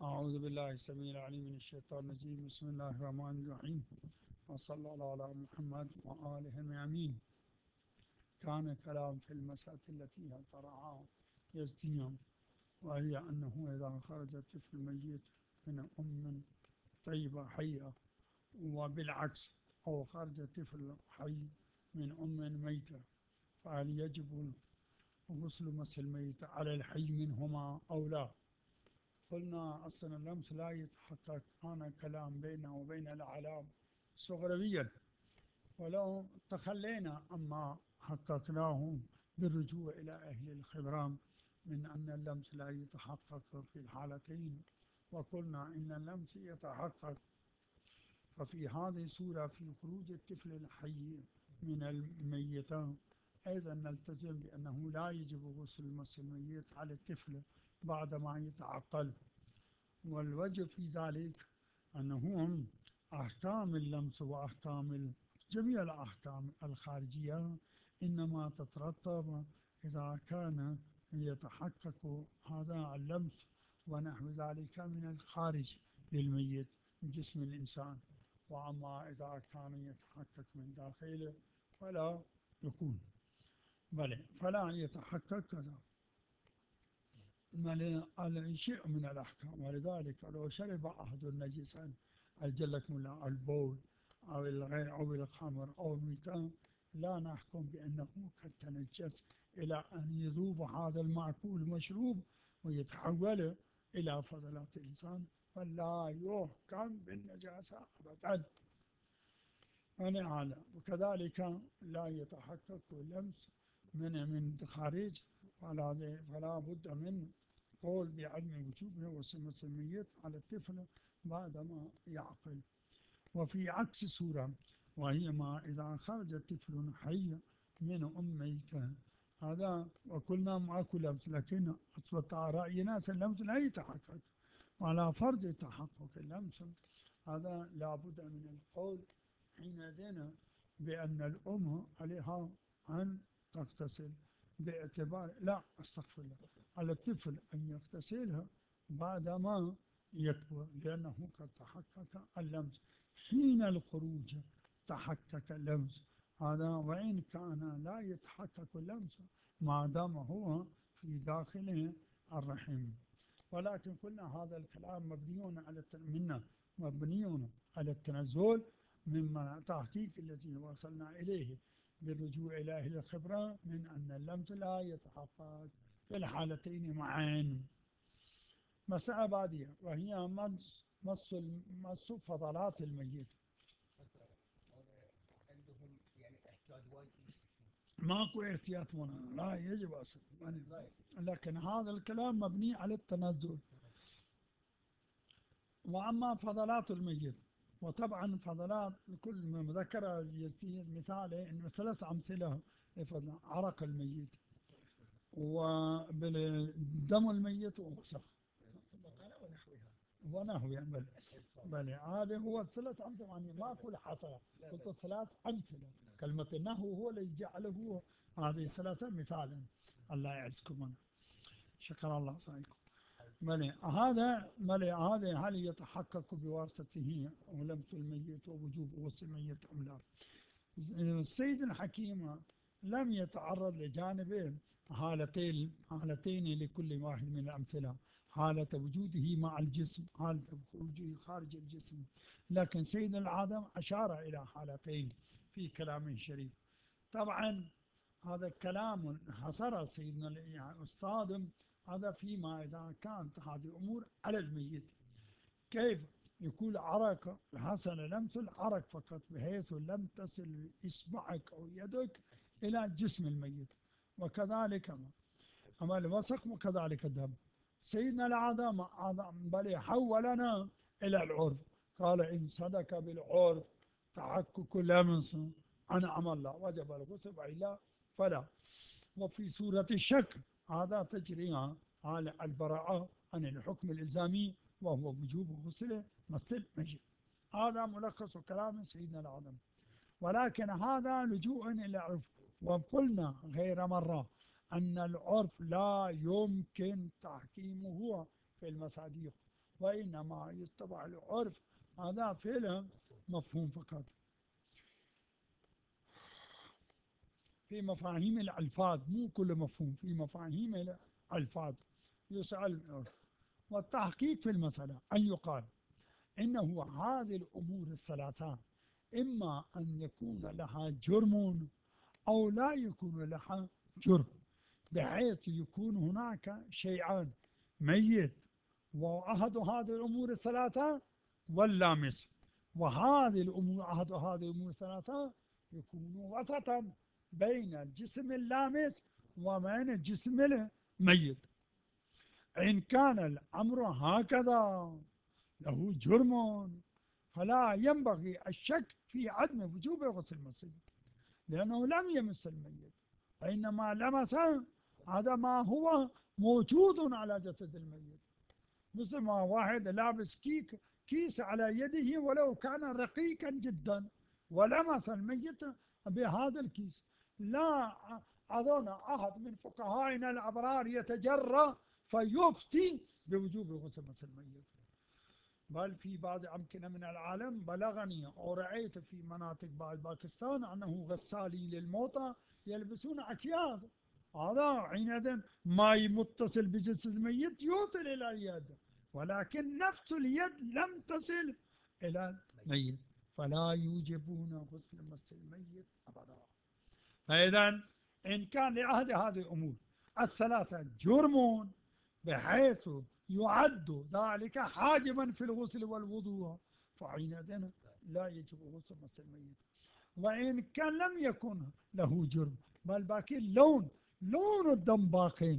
أعوذ بالله السميع العليم من الشيطان الرجيم. بسم الله الرحمن الرحيم، وصلى الله على محمد وآله أجمعين. كان كلام في المسألة التي طرحها يزديهم، وهي أنه إذا خرج الطفل ميت من أم طيبة حية، وبالعكس، أو خرج طفل حي من أم ميتة، فهل يجب غسل مس الميت على الحي منهما أو لا؟ قلنا أصلا اللمس لا يتحقق، أنا كلام بينه وبين العلام صغريا، ولو تخلينا أما حققناه بالرجوع إلى أهل الخبران من أن اللمس لا يتحقق في الحالتين، وقلنا إن اللمس يتحقق. ففي هذه الصورة في خروج الطفل الحي من الميتة أيضا نلتزم بأنه لا يجب غسل مس الميت على الطفل بعدما يتعقل. والوجه في ذلك أنه أحكام اللمس وأحكام جميع الأحكام الخارجية إنما تترتب إذا كان يتحقق هذا اللمس ونحو ذلك من الخارج للميت من جسم الإنسان، وأما إذا كان يتحقق من داخله فلا يكون، بل فلا يتحقق كذا شيء من الأحكام. ولذلك لو شرب أحد نجسا أجلكم الله البول أو الغير أو الخمر أو الميتان، لا نحكم بأنه قد تنجس إلى أن يذوب هذا المأكول المشروب ويتحول إلى فضلات الإنسان، فلا يحكم بالنجاسة أبدا. ولهذا وكذلك لا يتحقق اللمس من خارج، فلا بد من قول بعدم وجوبه وسمة الميت على الطفل بعدما يعقل. وفي عكس صورة، وهي ما إذا خرج طفل حي من أم ميتة، هذا وقلنا ماكو لمس، لكن أثبت رأي ناس اللمس لا يتحقق، وعلى فرض تحقق اللمس هذا لا بد من القول حينئذ بأن الأم عليها أن تغتسل، باعتبار لا أستغفر الله، على الطفل أن يغتسلها بعدما يكبر، لأنه قد تحقق اللمس حين الخروج، تحقق اللمس هذا، وإن كان لا يتحقق اللمس ما دام هو في داخل الرحم. ولكن قلنا هذا الكلام مبني على التنزل مما تحقيق الذي وصلنا إليه بالرجوع إلى أهل الخبرة من أن اللمس لا يتحقق في الحالتين معا. مسألة بعدية وهي مس فضلات الميت. عندهم يعني احتياج وايد. ماكو احتياط منها، لا يجب أصلا، لكن هذا الكلام مبني على التنزل. وأما فضلات الميت، وطبعا فضلات كل ما ذكر يزيد مثال إن 3 أمثلة لفضل عرق الميت وبالدم الميت ووسخ ونحوها بل هذا هو 3 أمثلة، يعني ما كل حصر، قلت 3 أمثلة. كلمة النحو هو اللي جعله هذه 3 مثالا. الله يعزكم أنا. شكر الله سعيكم. هذا هل يتحقق بواسطته ولمس الميت ووجوب غسل الميت أم لا؟ السيد الحكيم لم يتعرض لجانب حالتين لكل واحد من الأمثلة، حالة وجوده مع الجسم، حالة خروجه خارج الجسم، لكن سيد العالم أشار إلى حالتين في كلامه الشريف. طبعا هذا الكلام حصر سيدنا الأستاذ هذا فيما إذا كانت هذه الأمور على الميت، كيف يكون عرق حصل لمس العرق فقط بحيث لم تصل إصبعك أو يدك إلى جسم الميت، وكذلك أما الوسخ وكذلك الدم. سيدنا العظام بل حولنا إلى العرف، قال إن صدق بالعرف تحقق لمس أنعم الله وجب الغسل وإلا فلا. وفي سورة الشك هذا تجري على البراءة عن الحكم الإلزامي وهو وجوب غسل مثل مجيء. هذا ملخص كلام سيدنا العظم، ولكن هذا لجوء إلى العرف. وقلنا غير مرة أن العرف لا يمكن تحكيمه في المصادق، وإنما يتبع العرف، هذا فعل مفهوم فقط. في مفاهيم الألفاظ، مو كل مفهوم، في مفاهيم الألفاظ يسأل العرف. والتحقيق في المسألة أن يقال إنه هذه الأمور الثلاثة إما أن يكون لها جرم أو لا يكون لها جرم، بحيث يكون هناك شيئان: ميت، وأحد هذه الأمور الثلاثة، واللامس. وهذه الأمور، أحد هذه الأمور الثلاثة يكون وسطا بين الجسم اللامس وبين الجسم الميت. إن كان الأمر هكذا له جرم، فلا ينبغي الشك في عدم وجوب غسل المسيح، لأنه لم يمس الميت، وإنما لمس هذا ما هو موجود على جسد الميت. مثل ما واحد لابس كيس على يده ولو كان رقيقا جدا ولمس الميت بهذا الكيس، لا أظن أحد من فقهائنا الأبرار يتجرأ فيفتي بوجوب غسل الميت. بل في بعض أمكنة من العالم بلغني أو رأيت في مناطق بعض باكستان أنه غسالين للموتى يلبسون أكياس، هذا حينئذ ماء متصل بجسد الميت يوصل إلى اليد، ولكن نفس اليد لم تصل إلى الميت، فلا يوجبون غسل مس الميت أبدا. فإذا إن كان لأحد هذه الأمور الثلاثة جرم بحيث يعد ذلك حاجبا في الغسل والوضوء، فحينئذ لا يجب غسل مس الميت. وإن كان لم يكن له جرم، بل باقي لون الدم باقي،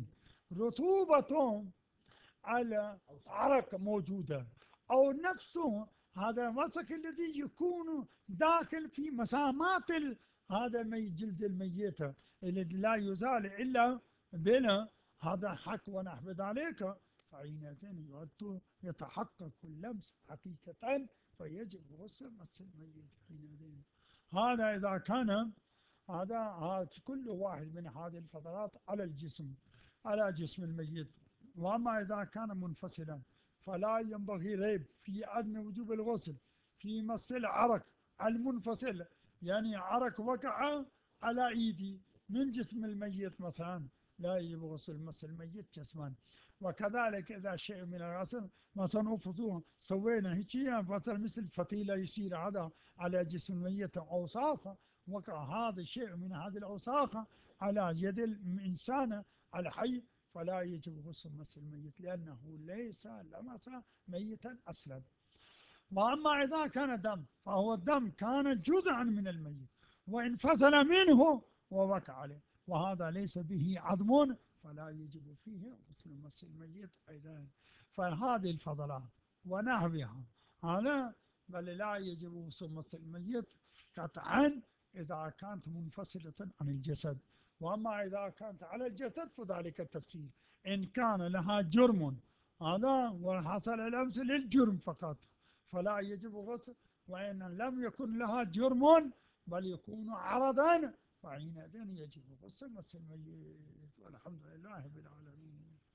رطوبة على عرق موجودة، أو نفسه هذا المسك الذي يكون داخل في مسامات هذا جلد الميتة الذي لا يزال إلا بنا هذا حك ونحو ذلك، فحينئذ يتحقق اللمس حقيقة، فيجب غسل مس الميت حينئذ. هذا إذا كان هذا كل واحد من هذه الفضلات على الجسم، على جسم الميت. وأما إذا كان منفصلا فلا ينبغي ريب في عدم وجوب الغسل في مس العرق المنفصل، يعني عرق وقع على إيدي من جسم الميت مثلا، لا يجب غسل مس الميت جسما. وكذلك إذا شيء من الغسل مثلا أفضوه سوينا هيك مثل فتيلة يصير هذا على جسم الميت أوصاف، وقع هذا الشيء من هذه الأوساخ على يد الإنسان الحي، فلا يجب غسل مس الميت لأنه ليس لمس ميتا أصلا. وأما إذا كان دم فهو الدم كان جزءا من الميت وانفصل منه ووقع عليه، وهذا ليس به عظم، فلا يجب فيه غسل مس الميت أيضا. فهذه الفضلات ونحوها هذا بل لا يجب غسل مس الميت قطعا إذا كانت منفصلة عن الجسد. وأما إذا كانت على الجسد فذلك التفسير، إن كان لها جرم هذا وحصل الأمس للجرم فقط فلا يجب غسل، وإن لم يكن لها جرم بل يكون عرضا فحينئذ يجب غسل مس الميت. والحمد لله رب العالمين.